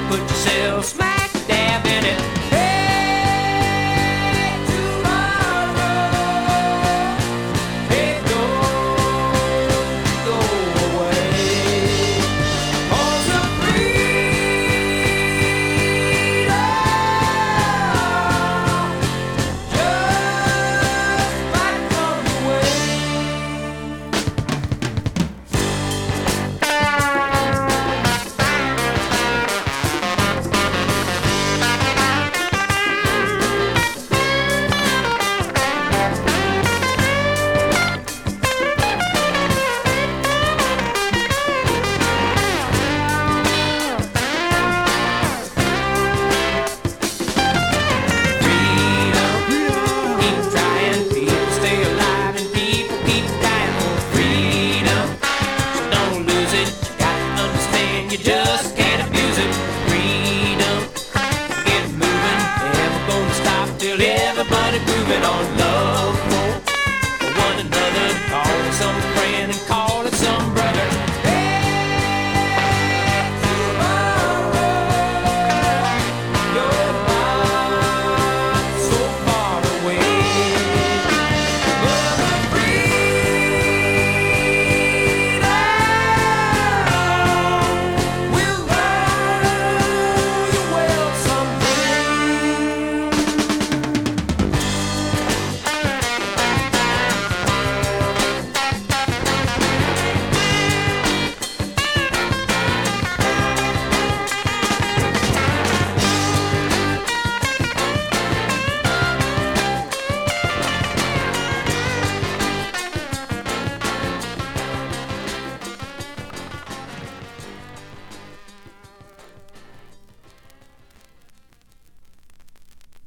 put yourself smack dab in it. Hey, tomorrow, hey, go away. On some freedom, just might come your way. Keep trying, people stay alive and people keep dying for freedom. So don't lose it, you got to understand you just can't.